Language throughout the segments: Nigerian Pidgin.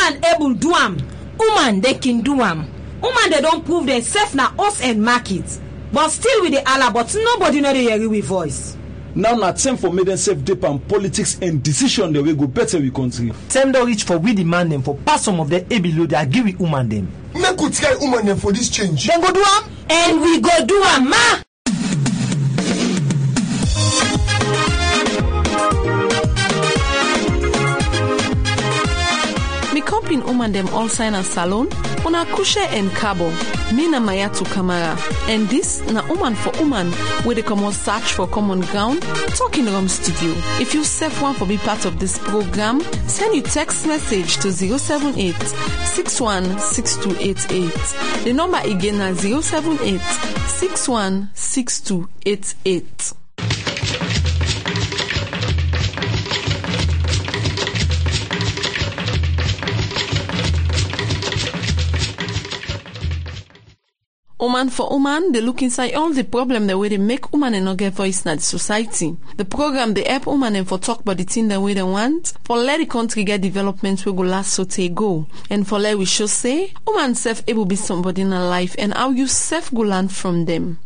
woman able do am. Woman they can do am. Woman they don't prove themselves na us and market. But still with the Allah, but nobody know they hear we voice. Now na time for me themselves deep and politics and decision the way go better we country. Time don't reach for we demand them for pass some of the able they agree with woman them. Make we try woman them for this change. Then go do am. And we go do am, ma. Me company woman them all sign a salon, una kushe and cabo, me na Mayatu Kamara. And this na woman for woman, where they come on search for common ground, talking room studio. If you self want to be part of this program, send your text message to 078 616288. The number again na 078 616288. Woman for woman, they look inside all the problem the way they make woman and not get voice in the society. The program they help woman and for talk about the thing the way they want, for let the country get development we go last so they go. And for let we should say, woman self able be somebody in her life and how you self go learn from them.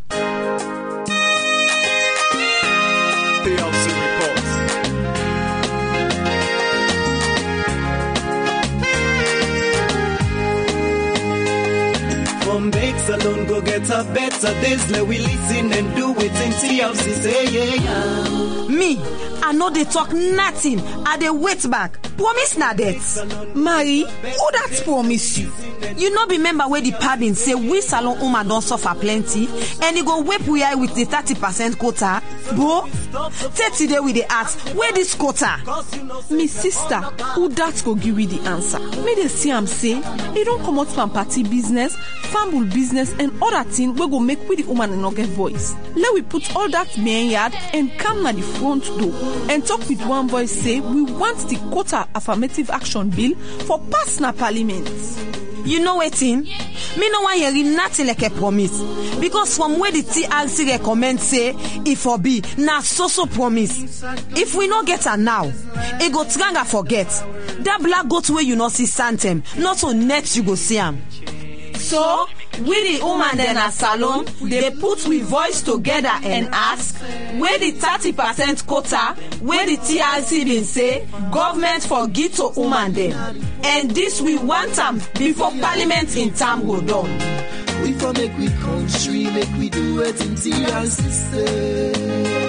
Makes alone go get a better days. Let we listen and do it in TLC. Say yeah. Me, I know they talk nothing. I they wait back. Promise na that. Marie, who that promise you? You know remember where the pardon say we salon woman don't suffer plenty and you go whip we are with the 30% quota. Bro, 30 day with the ask where this quota? Me sister, who that go give you the answer? Me they see am say, you don't come out from party business, family business and other thing we go make with the woman and not get voice. Let we put all that main yard and come at the front door and talk with one voice say we want the quota affirmative action bill for personal parliament. You know wetin? Me no want hearing nothing like a promise. Because from where the TRC recommend say, if for be, na so promise. If we no get her now, it go tranga forget. That black goat where you not see Santem, not so net you go see him. So, we the woman then a salon, they put we voice together and ask, where the 30% quota, where the TRC been say, government forgive to woman them. And this we want them before parliament in time go down. We for make we country, make we do it in TRC say.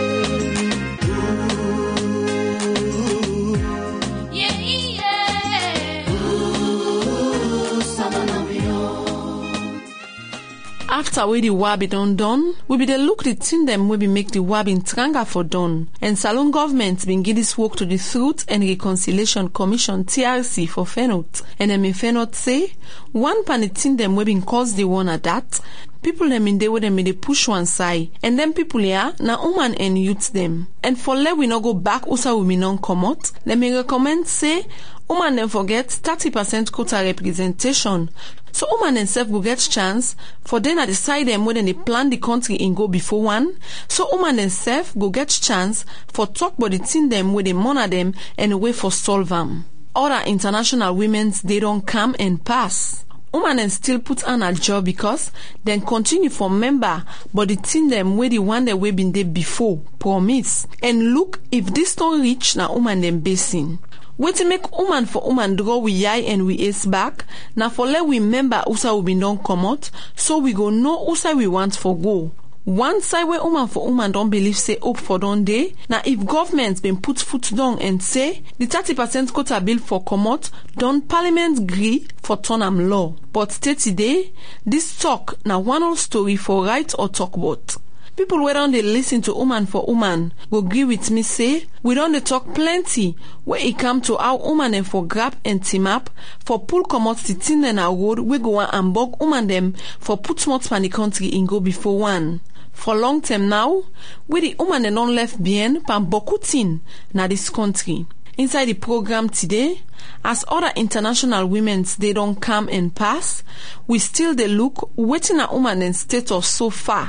After we the war be done, we be the look the thing them we be make the war in tranga for done. And Salon government been give this work to the Truth and Reconciliation Commission TRC for Fenot. And them in Fenot say, one pan thing them we been cause the one at that, people them in there with them in the push one side. And them people here, na woman and youth them. And for let we not go back, also we non come out, them may recommend say, woman them forget 30% quota representation. So woman and self go get chance for then at the side them when they plan the country in go before one. So woman and self go get chance for talk about the thing them where they monitor them and way for solve them. Other international women's they don't come and pass. Woman and still put on a job because then continue for member but the thing them where the one that we been there before promise. And look if this don't reach na woman them basing. When to make woman for woman draw we eye and we ace back, now for let we member usa we don't come out, so we go know usa we want for go. One side where woman for woman don't believe say hope for don't day. Now if government's been put foot down and say the 30% quota bill for come out, don't parliament agree for turn am law. But today, this talk now one old story for right or talk about. People where don't they listen to woman for woman go agree with me say we don't they talk plenty where it come to our woman and for grab and team up for pull come out the thing in our road we go and bug woman them for put smart pan the country in go before one. For long term now, we the woman and non left behind pan boku tin na this country. Inside the program today, as other international women's they don't come and pass, we still they look waiting a woman and status so far.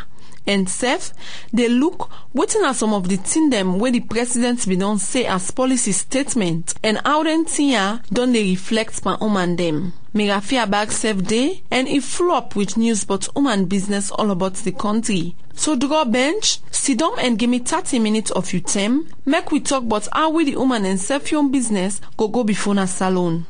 and sef dey look wetin are some of the things dem wey the president bin don say as policy statement and how dem tin don dey reflect pa woman dem. Mirafia Bag sef dey and e flop with news about woman business all about the country. So draw bench, sit down and give me 30 minutes of your time. Make we talk about how we the woman and self-owned business go before na salon.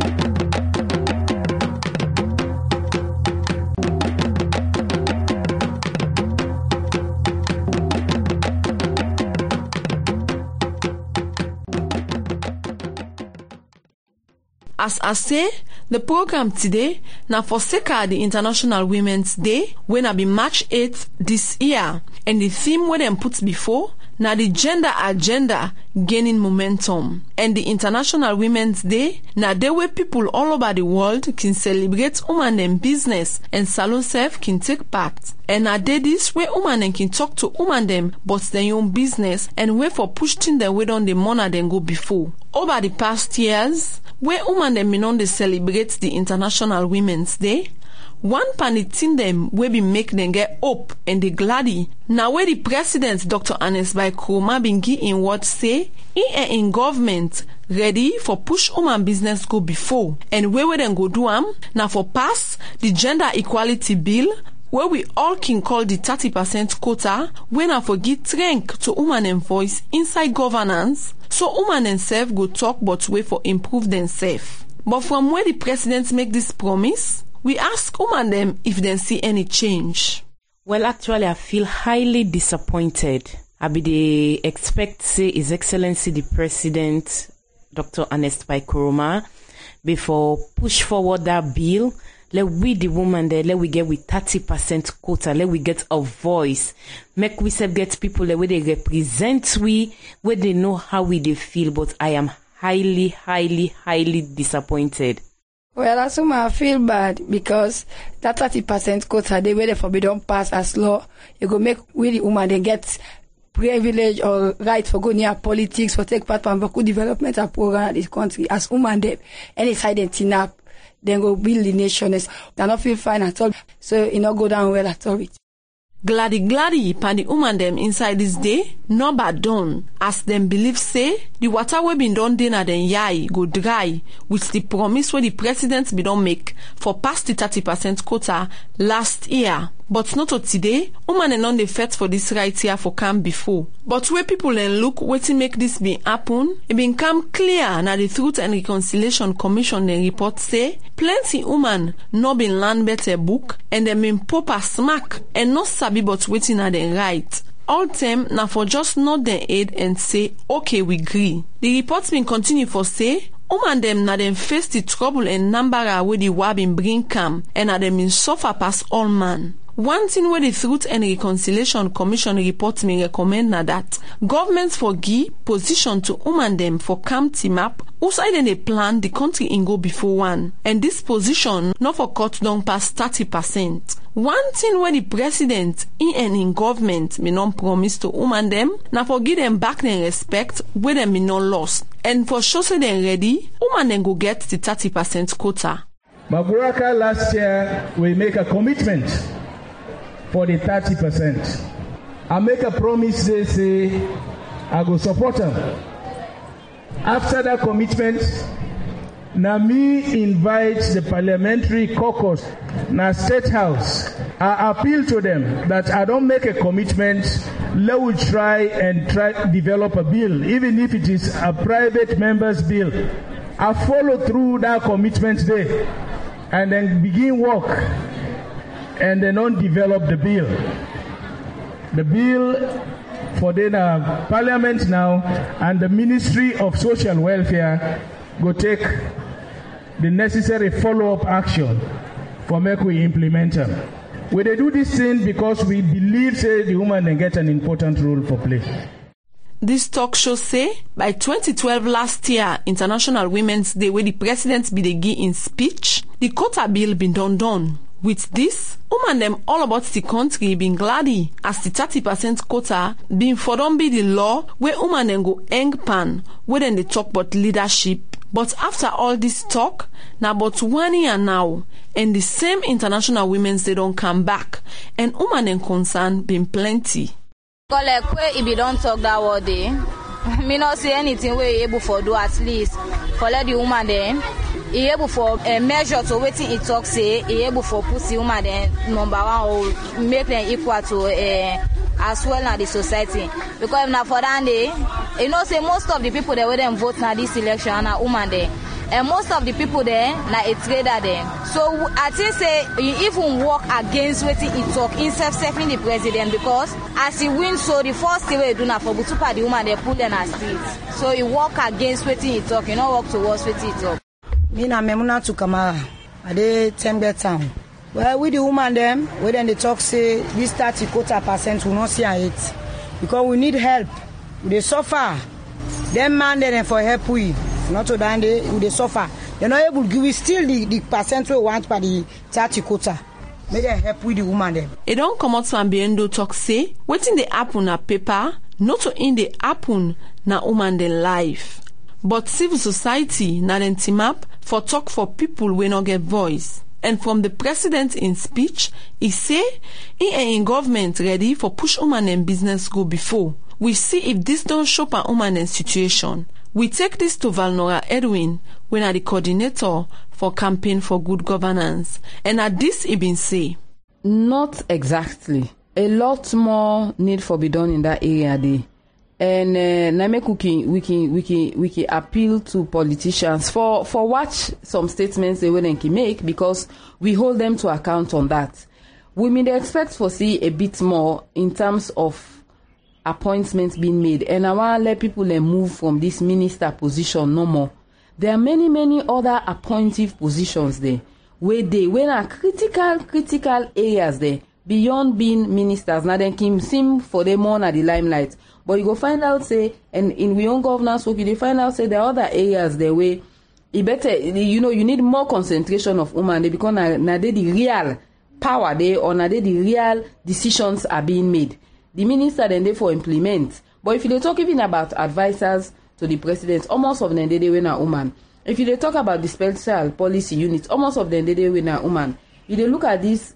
As I say, the program today na for sake of the International Women's Day wey na be March 8th this year, and the theme wey dem put before na the gender agenda gaining momentum. And the International Women's Day na day wey people all over the world can celebrate woman dem business and salon sef can take part. And na day this wey woman dem can talk to woman dem but their own business and wey for push things dem wey don dey mona dem go before. Over the past years, where women dem bin don dey celebrate the International Women's Day, one panitin dem wey be make dem get hope and dey glady na where the president Dr. Ernest Bai Koroma bin give in word say he and in government ready for push woman business go before, and where dem go do am na for pass the gender equality bill where we all can call the 30% quota when I forget strength to woman and voice inside governance, so woman and self go talk but way for improve themselves. But from where the president make this promise, we ask woman them if they see any change. Well, actually, I feel highly disappointed. I be the expect say His Excellency the President, Dr. Ernest Bai Koroma, before push forward that bill. Let we the woman there, let we get with 30% quota, let we get a voice. Make we self get people where they represent we, where they know how we they feel, but I am highly, highly, highly disappointed. Well, I assume I feel bad because that 30% quota, they wait for we don't pass as law. You go make we the woman they get privilege or right for go near politics, for take part from good development and program in this country. As woman they any side they tin up, then go build the nation. They not feel fine at all. So it not go down well at all. Glady pan the woman them inside this day, no bad done, as them believe say, the water we been done dey na den yai go dry, with the promise where the president be don make for past the 30% quota last year. But not to today, woman and non dey fight for this right here for come before. But where people then look wetin make this be happen, it been come clear na the Truth and Reconciliation Commission then report say, plenty woman no been learn better book and them been pop a smack and no sabi but wetin na den right. All them na for just nod their head and say, okay, we agree. The report been continue for say, woman dem na dem face the trouble and number where the war been bring come and na dem been suffer pass all man. One thing where the Truth and Reconciliation Commission report me recommend na that governments for give position to woman dem for come team up outside in a plan the country in go before one, and this position not for cut down past 30%. One thing where the president in government may not promise to woman dem na for give them back their respect where them be not lost, and for sure say them ready, woman dem go get the 30% quota. Maburaka last year we make a commitment for the 30%. I make a promise, they say, I go support them. After that commitment, now me invite the parliamentary caucus, now State House. I appeal to them that I don't make a commitment, let we try develop a bill, even if it is a private member's bill. I follow through that commitment there and then begin work. And they don't develop the bill. The bill for the parliament now and the Ministry of Social Welfare go take the necessary follow-up action for make we implement them. We they do this thing because we believe say the woman then get an important role for play. This talk show say by 2012 last year, International Women's Day, where the president be the give in speech, the quota bill been done. With this, woman them all about the country been glady as the 30% quota been for don't be the law where woman them go hang pan where then they talk about leadership But after all this talk, now about 1 year now, and the same International Women's Day don't come back, and women and concern been plenty. If you don't talk that word day, me not see anything we able for do at least for let the woman then. He able for a measure to waiting he talk say he able for put the woman then number one or make them equal to as well as the society. Because now for that day, you know say most of the people that will them vote now this election are woman there. And most of the people there na a trader there. So I think say you even work against what he talk instead of serving the president because as he wins, so the first thing we do now for Butupa the woman they pull them as streets. So he work against what he talk, you know work towards what he talk. Me na Memuna to Kamara. I dey Tembe town. Well, with the woman them, when then they talk say this 30% will not see it because we need help. They suffer. Them man then for help we. Not to that they suffer. They're not able to give still the percent we want by the 30 quota. Make them help with the woman them. It don't come out from Biendo talk say, waiting the happen na paper, not to in the happen na woman the life. But civil society na den team up for talk for people we not get voice. And from the president in speech, he say, in government ready for push woman and business go before. We see if this don't show a woman and situation. We take this to Valnora Edwin, when are the coordinator for Campaign for Good Governance. And at this he been say, not exactly. A lot more need for be done in that area there. And we can appeal to politicians for watch some statements they wouldn't make because we hold them to account on that. We may expect for see a bit more in terms of appointments being made, and I want to let people move from this minister position no more. There are many other appointive positions there where are critical areas there beyond being ministers. Now then Kim seem for them on at the limelight, but you go find out say, and in we own governance work, you find out say there are other areas there where it better you need more concentration of women there because now they the real power there or now they the real decisions are being made. The minister then therefore implement. But if you talk even about advisors to the president, almost of them they win a woman. If you talk about the special policy units, almost of them they win a woman. If you look at this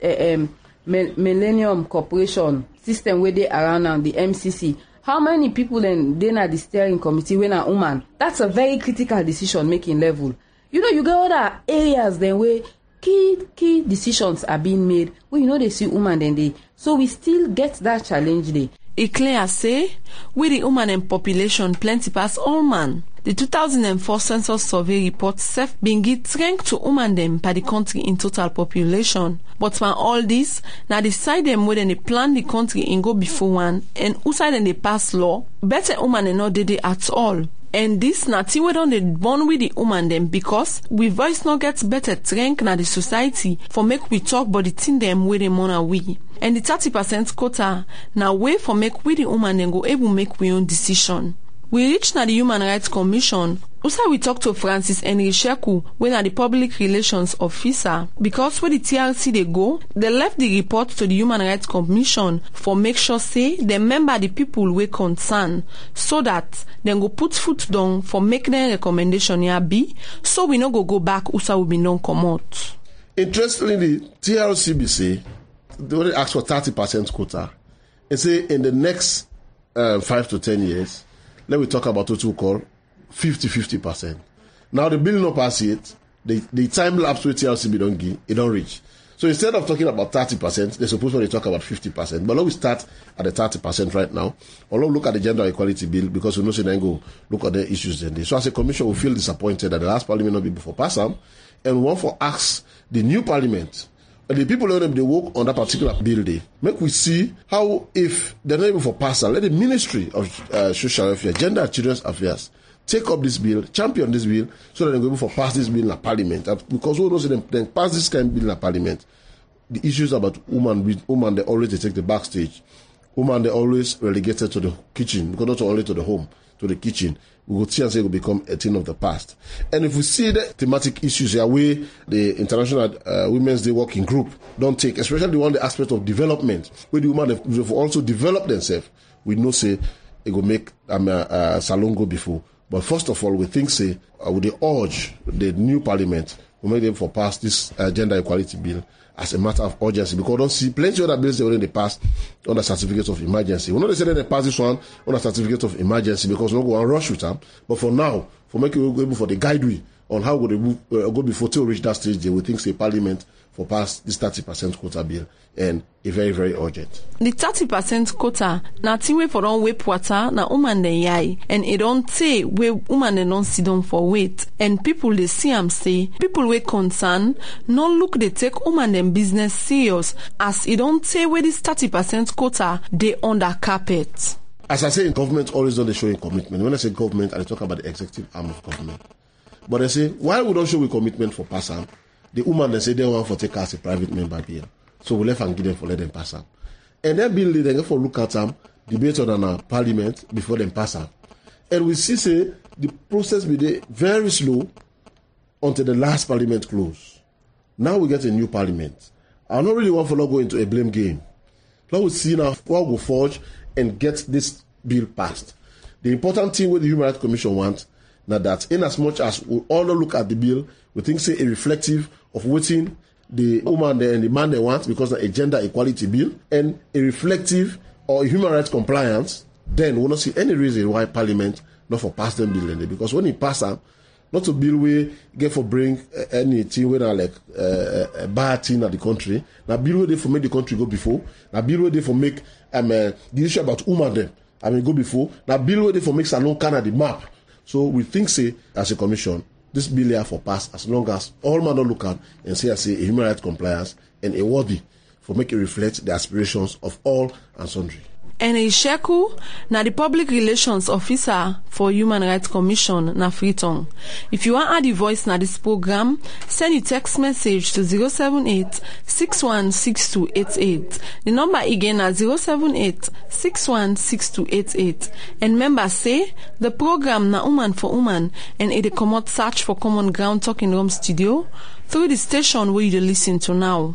Millennium Corporation system where they around now, the MCC, how many people then at the steering committee win a woman? That's a very critical decision making level. You got other areas then where key decisions are being made. Well, they see women then they. So we still get that challenge there. It clear say, with the woman and population plenty pass all man. The 2004 census survey report self being give strength to women them by the country in total population. But when all this, now decide them whether they plan the country in go before one and who side they pass law, better women and not did it at all. And this na thing we don't dey born with the woman them because we voice not get better strength na the society for make we talk about the thing them where they wanna we. And the 30% quota na way for make we the woman them go able make we own decision. We reach na the Human Rights Commission. Also we talk to Francis Henry Sheku, when are the public relations officer, because when the TRC they go, they left the report to the Human Rights Commission for make sure say they remember the people we concern, so that they go put foot down for make their recommendation here be, so we no go back usa we be non come out. Interestingly, TRCBC they already asked for 30% quota. And say in the next 5 to 10 years, let me talk about what we call 50%. Now the bill not pass it, the time lapse with TRCB don't give, it don't reach. So instead of talking about 30%, they're supposed to talk about 50%. But let we start at the 30% right now. Or let's look at the gender equality bill because we know so then go look at the issues in there. So as a commission, we feel disappointed that the last parliament not be before pass them, and we want for ask the new parliament. And the people them they work on that particular bill day. Make we see how if they're not able for pass, let the Ministry of Social Affairs, Gender and Children's Affairs take up this bill, champion this bill, so that they're able to pass this bill in Parliament. Because who knows them pass this kind of bill in Parliament, the issues about women they always take the backstage. Women they always relegated to the kitchen, because not only to the home, to the kitchen. We will see and say it will become a thing of the past. And if we see the thematic issues here, where the International Women's Day Working Group don't take, especially the one the aspect of development, where the women also develop themselves, we know say it will make Salon go before. But first of all, we think, say, we urge the new parliament to make them for pass this gender equality bill as a matter of urgency, because we don't see plenty of other bills already passed on the certificate of emergency. We're not saying they pass this one on a certificate of emergency because we're not going to rush with them. But for now, for making it able for the guideway on how would they go before to reach that stage, we think, say, parliament for pass this 30% quota bill, and a very, very urgent. The 30% quota na thing we for don wait water na woman den yai, and it don't say we woman den don't sit down for wait, and people they see am say people we concern no look they take woman den business serious, as it don't say where this 30% quota they under carpet. As I say, government always don't show commitment. When I say government, I talk about the executive arm of government. But I say, why we don't show commitment for passing? The woman they say they want to take as a private member bill. So we left and give them for let them pass them. And then bill they go for look at them, debate on a parliament before them pass them. And we see say the process be very slow until the last parliament close. Now we get a new parliament. I don't really want to go into a blame game. Now we see now how we forge and get this bill passed. The important thing with the Human Rights Commission wants now that in as much as we all look at the bill, we think say a reflective of waiting the woman and the man they want because of a gender equality bill, and a reflective or human rights compliance, then we don't see any reason why parliament not for pass them bill in because when he pass them, not to bill we get for bring anything when like a bad thing at the country. Now bill where they for make the country go before. Now bill where they for make the issue about woman them go before. Now bill where they for make Salon Canada the map. So we think say as a commission, this bill here for pass as long as all man don't look at and say a human rights compliance and a worthy for make it reflect the aspirations of all and sundry. And Isheku na the public relations officer for Human Rights Commission na Freetown. If you want add the voice na this program, send your text message to 078-616288. The number again na 078-616288. And remember say the program na Woman for Woman, and it come out search for Common Ground Talking Room Studio through the station where you listen to now.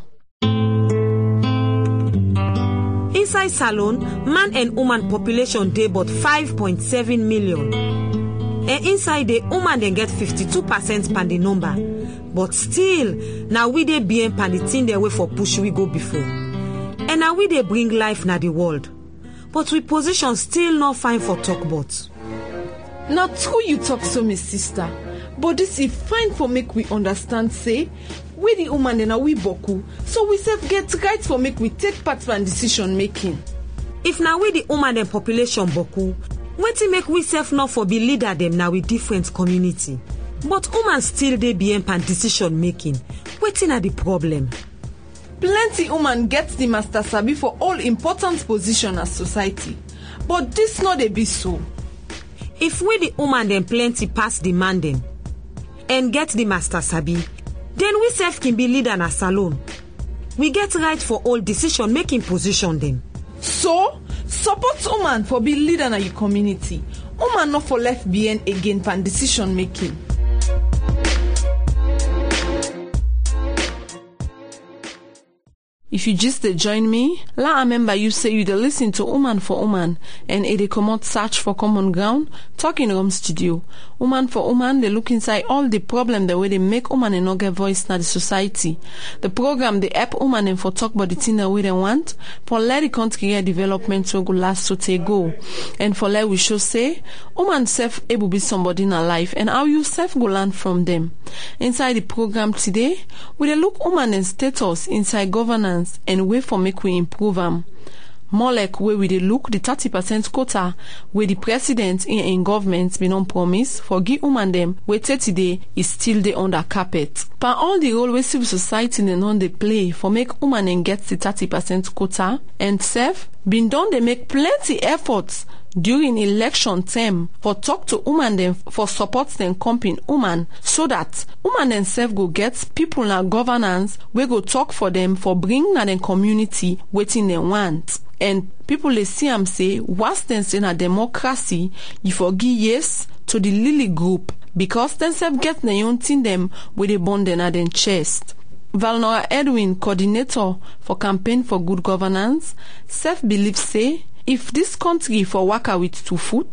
Inside Salon, man and woman population dey but 5.7 million. And inside the woman then get 52% pan the number. But still, now we dey bien pan the thing they way for push we go before. And now we dey bring life na the world. But we position still not fine for talk about. Now true you talk so, my sister. But this is fine for make we understand say we the woman and we boku, so we self get right for make we take part in decision making. If now we the woman and population boku, wetin make we self not for be leader them now with different community. But woman still dey be pan decision making. Wetin are the problem? Plenty woman get the master sabi for all important position as society, but this not dey be so. If we the woman then plenty pass the man them and get the master sabi, then we self can be leader na Salon. We get right for all decision making position them. So support woman for be leader na your community. Woman not for left behind again pan decision making. If you just join me, I remember you say you listen to Woman for Woman, and they come out search for Common Ground Talking Room Studio. Woman for Woman, they look inside all the problem the way they make woman and not get voice in the society. The program they help woman and for talk about the thing the way they want, for let the country get development to go last so they go, and for let we show say woman self able be somebody in her life and how you self go learn from them. Inside the program today, we look woman and status inside governance and way for make we improve them. More like where we look the 30% quota where the president in government been on promise for give woman them where 30 day is still the under carpet. But all the role where civil society and on they play for make woman and get the 30% quota and self been done they make plenty efforts during election term for talk to woman them for support them company woman so that woman themselves go get people na governance we go talk for them for bring na them community waiting they want. And people they see am say what's them say na democracy you forgive yes to the Lily group because themselves get their own thing them with a bond in their chest. Valnora Edwin, coordinator for Campaign for Good Governance, self-believe say if this country for waka with 2 foot,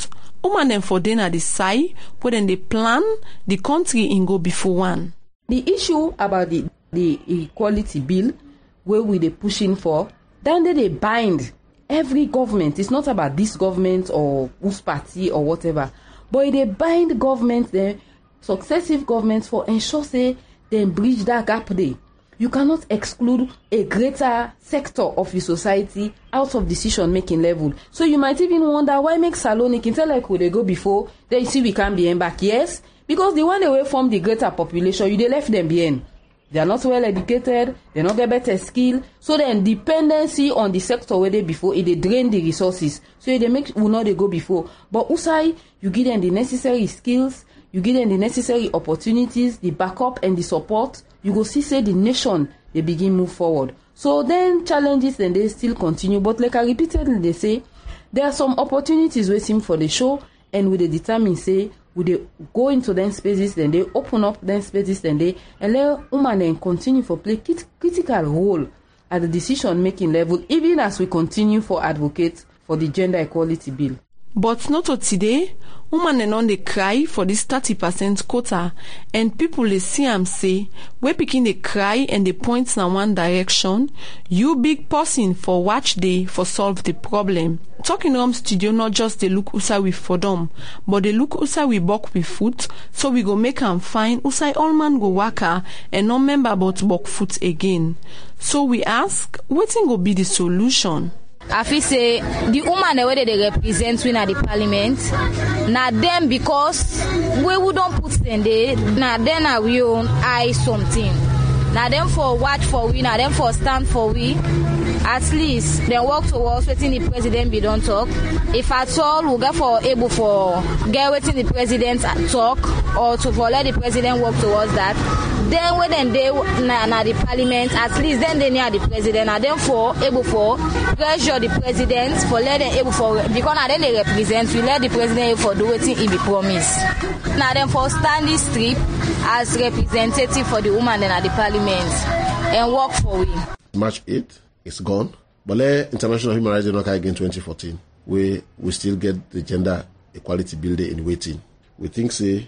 woman dem for dey na the side where dem dey plan the country in go before one. The issue about the equality bill where we dey pushing for, then they bind every government. It's not about this government or whose party or whatever, but they bind government, the successive governments, for ensure say they bridge that gap there. You cannot exclude a greater sector of your society out of decision-making level. So you might even wonder why make Salonic Intellect could they go before, then you see we can't be back. Yes, because the one they will form the greater population, you they left them behind. They are not well educated, they not get better skill. So then dependency on the sector where they before, it they drain the resources. So they make will not they go before. But Usai, you give them the necessary skills, you give them the necessary opportunities, the backup and the support. You go see say the nation they begin move forward. So then challenges then they still continue. But like I repeatedly they say, there are some opportunities waiting for the show, and we they determine say we they go into them spaces, then they open up them spaces, then they and let women then continue for play critical role at the decision making level, even as we continue for advocate for the gender equality bill. But not today, women and on they cry for this 30% quota, and people they see am say, we picking they cry and they point in one direction, you big person for watch day for solve the problem. Talking Rum Studio not just they look usa with for them, but they look usa we buck with foot, so we go make am fine usai all man go waka and no member about buck foot again. So we ask, what go be the solution? I feel say the woman the way they represent we at the parliament, now them because we wouldn't put them there, now then are we own eye something. Now them for watch for we, now them for stand for we. At least they work towards waiting the president be don't talk. If at all we get for able for get waiting the president talk or to for let the president work towards that. Then when they na the parliament, at least then they near the president and then for able for pressure the president for let them able for because now then they represent we let the president able for do waiting he be promised. Now then for standing strip as representative for the woman then at the parliament and work for we. March 8th. It's gone. But International Human Rights Day not again 2014. We still get the gender equality bill there in waiting. We think say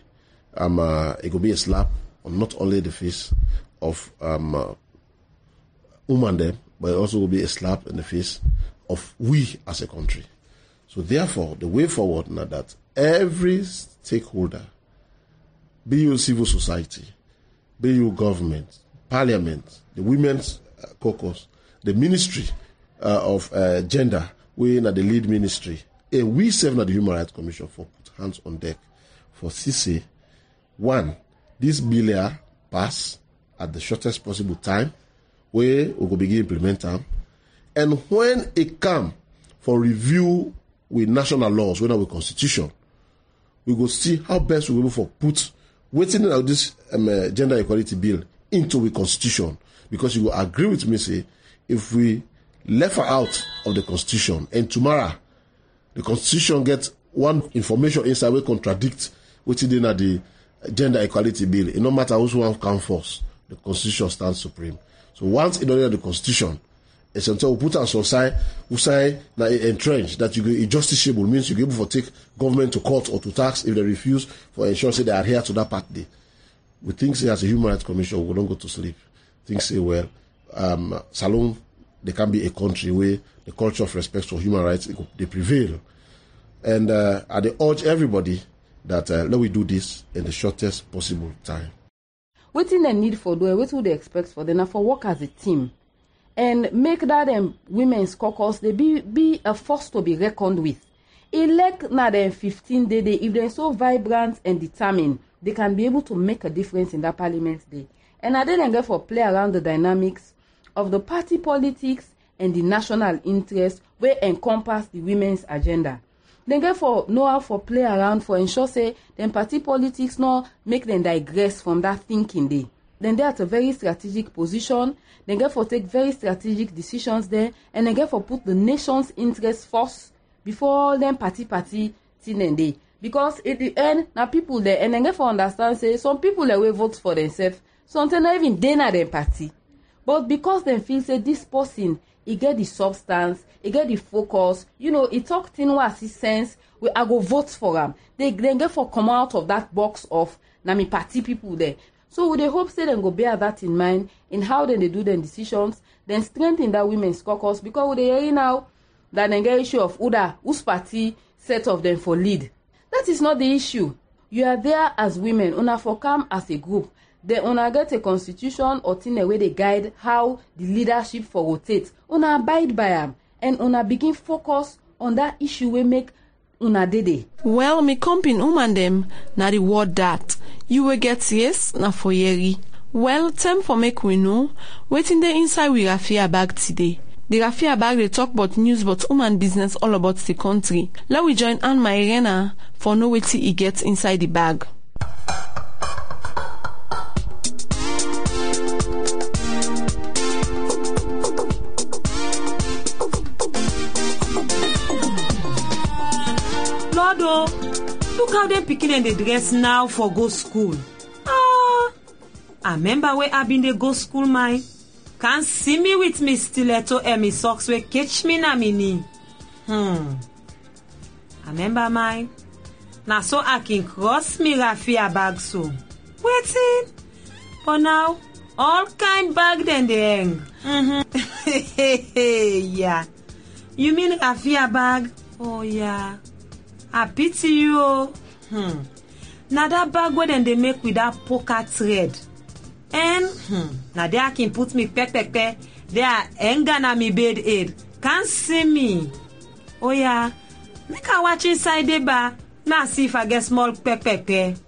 it could be a slap on not only the face of women them, but it also will be a slap in the face of we as a country. So therefore, the way forward now that every stakeholder, be you civil society, be you government, parliament, the women's caucus, the ministry of gender, we in the lead ministry, and we serve at the Human Rights Commission for put hands on deck for CC. One, this bill here pass at the shortest possible time, where we will begin implement them. And when it come for review with national laws, whether with constitution, we will see how best we will for put waiting out this gender equality bill into the constitution. Because you will agree with me, say, if we left her out of the constitution and tomorrow the constitution gets one information inside will contradict what's in the gender equality bill, it no matter who's one come first, the constitution stands supreme. So once it don't the constitution, it's until we put us on side, we say that it entrenched that you go justiciable means you go able to take government to court or to tax if they refuse for ensure say they adhere to that party. We think say as a Human Rights Commission we don't go to sleep. Think say well. Salon, there can be a country where the culture of respect for human rights they prevail, and I urge everybody that let we do this in the shortest possible time. What in the need for doing? What would they expect for them? For work as a team, and make that women's caucus they be a force to be reckoned with. Elect now them 15 day if they're so vibrant and determined, they can be able to make a difference in that parliament day. And I didn't get for play around the dynamics of the party politics and the national interest where encompass the women's agenda. Then get for know how for play around for ensure say then party politics not make them digress from that thinking day. Then they're at a very strategic position. Then get for take very strategic decisions there, and then get for put the nation's interest first before them party thing and day. Because at the end now people there and then get for understand say some people that will vote for themselves. Sometimes not even they not their party. But because they feel say this person e get the substance, e get the focus. You know, e talk thing wey see sense. I go vote for am. They get for come out of that box of na me party people there. So we dey hope say them go bear that in mind in how they do their decisions, then strengthen that women's caucus, because we dey hear now that they get issue of whose party set of them for lead. That is not the issue. You are there as women, una for come as a group. Then una get a constitution or thing where they guide how the leadership for rotate. Una abide by them and una begin focus on that issue we make una dede. Well, me comping woman them na the word that you will get yes na for yeri. Well, time for make we know waiting the inside we Rafia bag today. The Rafia bag they talk about news but woman business all about the country. Let we join Anne Mairena for know what he gets inside the bag. Lord, look how them picking and they dress now for go school. I remember where I been they go school, my. Can't see me with me stiletto and me socks where catch me na me knee. I remember my. Now so I can cross me Rafia bag so. Waiting. But now, all kind bag then they hang. Yeah. You mean Rafia bag? Oh yeah. I pity you. Now that bag where then they make with that poker thread. And now there I can put me peck. There anger na me bed aid. Can't see me. Oh yeah. Make I watch inside the bar. Now see if I get small peck.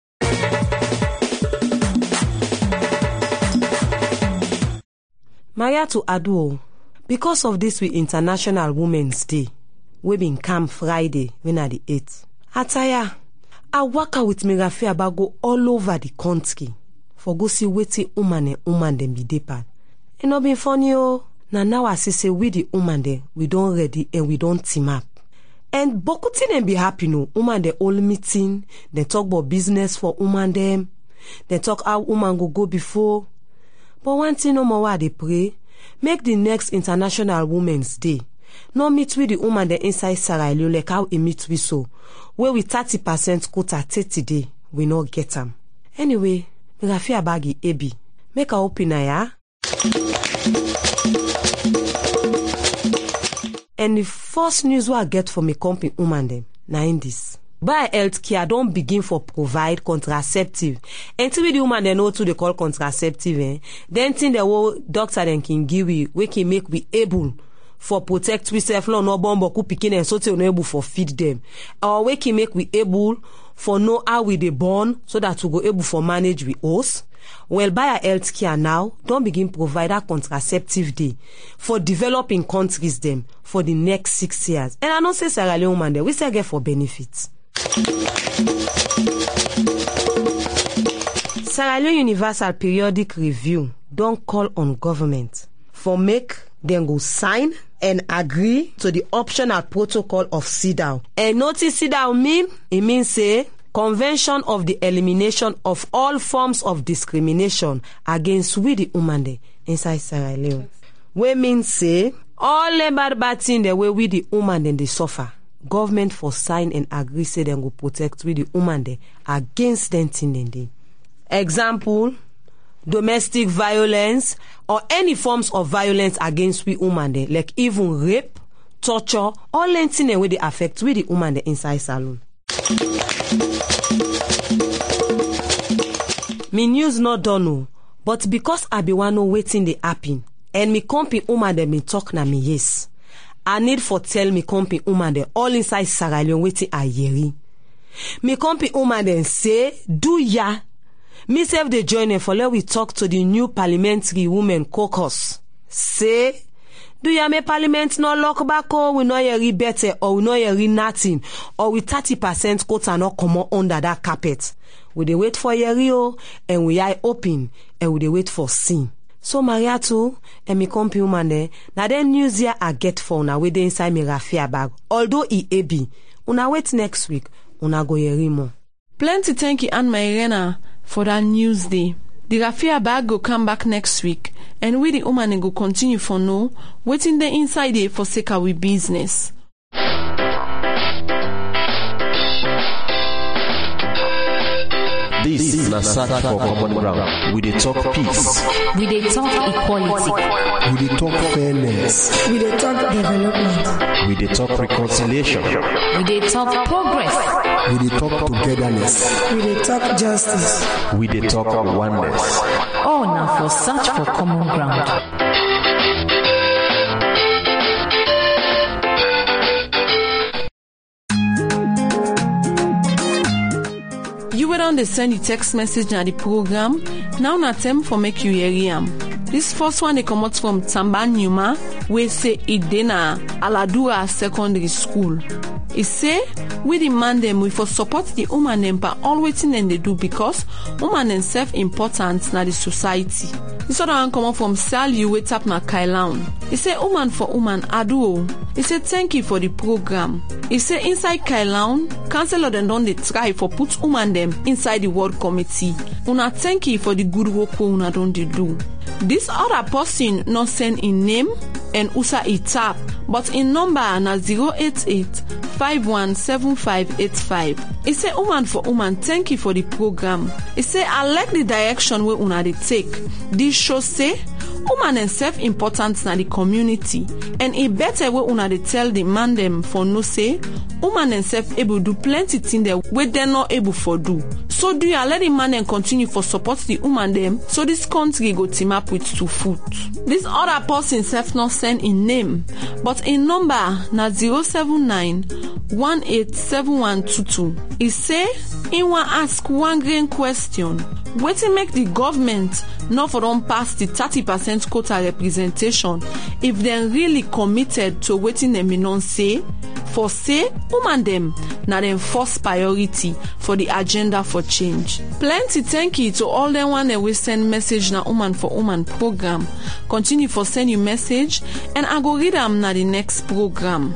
Maria to Adu, because of this with International Women's Day, we been come Friday when at the 8th. Ataya, I work out with me Rafia Bago all over the country for go see waiting woman them be deeper. It not been funny now I say we the woman there, we don't ready and we don't team up. And bokutin them be happy no, woman they all meeting, they talk about business for woman them, they talk how woman go before. But one thing no more they pray, make the next International Women's Day. No meet with the woman the inside Sierra Leone like how he meet with so. Where we 30% quota 30 day, we not get them. Anyway, Rafia bagi ebi. Make a open ya. And the first news what I get from me company woman them, na in this. By healthcare don't begin for provide contraceptive. Until the woman they know to they call contraceptive, then think the whole doctor then can give we can make we able for protect we self no bomb ku pikin and so te no able for feed them. Or we can make we able for know how we they born so that we go able for manage we us. Well, by healthcare now, don't begin provide a contraceptive day for developing countries them for the next 6 years. And I don't say Sierra Leone woman there, we say get for benefits. Sierra Leone Universal Periodic Review don't call on government for make them go sign and agree to the optional protocol of CEDAW. And notice CEDAW mean? It means say Convention of the Elimination of All Forms of Discrimination Against we the woman inside Sierra Leone. We mean say all the bad thing the way we the woman then they suffer. Government for sign and agree say them go protect with the woman there against them thing then. Example, domestic violence or any forms of violence against we woman there, like even rape, torture, all them thing where they affect with the woman there inside salon. Me news not done no, but because I be one no waiting the happen and me company woman them me talk na me yes. I need for tell me company woman them all inside Sierra Leone waiting a yeri. Me company woman them say do ya. Me self the join for let we talk to the new parliamentary women caucus. Say do ya me parliament no lock back or we no yeri better or we no yeri nothing or we 30% quota not come under that carpet. We dey wait for yeri and we eye open and we dey wait for sin. So Maria too and me company woman there na then news here I get for una we dey inside me Rafia bag. Although e ebi, una wait next week, una go yeri more. Plenty thank you Anne Mairena for that news day. The Rafia bag go come back next week and we the woman go continue for know waiting the inside there for sake of we business. This is na search for common ground. We dey talk peace. We dey talk equality. We dey talk fairness. We dey talk development. We dey talk reconciliation. We dey talk progress. We dey talk togetherness. We dey talk justice. We dey talk oneness. All na for search for common ground. You were on the send the text message na the program. Now na time for make you hear am. This first one they come out from Tamba Nyuma, we say it dey na Aladura Secondary School. He say we demand them we for support the woman them by all waiting and they do because woman them self important na the society. This other one come out from Sal you wait up na Kailaun. He say woman for woman ado. He say thank you for the program. He say inside Kailaun, councillor them don dey try for put woman them inside the ward committee. Una thank you for the good work we una don dey do. This other person not send in name and usa e tap, but in number na 088-517585. He say woman for woman, thank you for the program. He say I like the direction where una dey take. This show say woman and self important na the community, and it better where una dey tell the man them for no say woman and self able do plenty thing there where they not able for do. So do you let the man and continue for support the woman them so this country go team up with 2 foot. This other person self not send in name, but in number na 079-187122. He say he want ask one green question. Wetin make the government not for don pass the 30% quota representation if they really committed to wetin dem bin don say? For say woman dem na dem first priority for the agenda for change. Plenty thank you to all them one that will send message na woman for woman program. Continue for send you message and I go read am na the next program.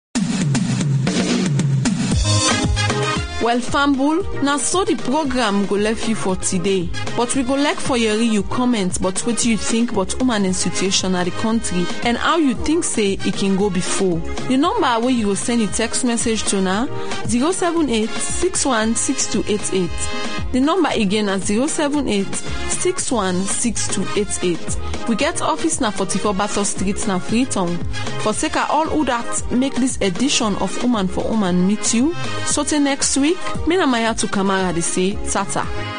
Well, Fambul, now so the program go left you for today. But we go like for you comment but what you think about woman and situation at the country and how you think say it can go before. The number where you will send a text message to now 078-616288. The number again is 078-616288. We get office na 44 Bassel Street na Freetown. For sake of all who that make this edition of Woman for Woman meet you. So till next week, me na Maya to Kamara they say tata.